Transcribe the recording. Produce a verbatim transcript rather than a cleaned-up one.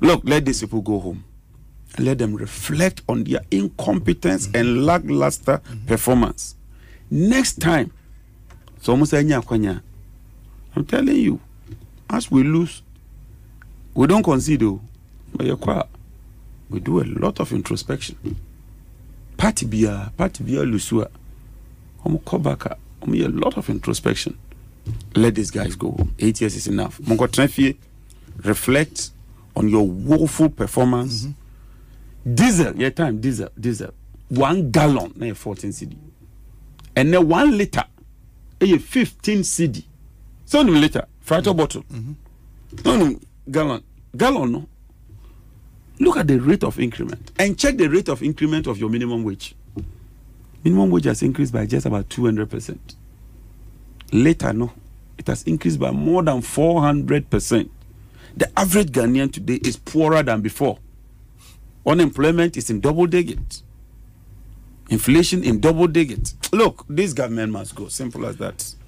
Look, let these people go home. Let them reflect on their incompetence mm-hmm. and lackluster mm-hmm. performance. Next time, so almost I'm telling you, as we lose, we don't concede, but you're quiet. We do a lot of introspection. Party beer, party beer, Lusua. I'm come back. I'm a lot of introspection. Let these guys go home. Eight years is enough. Mongo Trenfie, reflect on your woeful performance. Mm-hmm. Diesel, your time, diesel, diesel. One gallon, na fourteen C D. And then one liter, a fifteen C D. So no liter, fractal mm-hmm. bottle. Mm-hmm. No, no, gallon. Gallon, no. Look at the rate of increment and check the rate of increment of your minimum wage. Minimum wage has increased by just about two hundred percent. Later, no, it has increased by more than four hundred percent. The average Ghanaian today is poorer than before. Unemployment is in double digits. Inflation in double digits. Look, this government must go. Simple as that.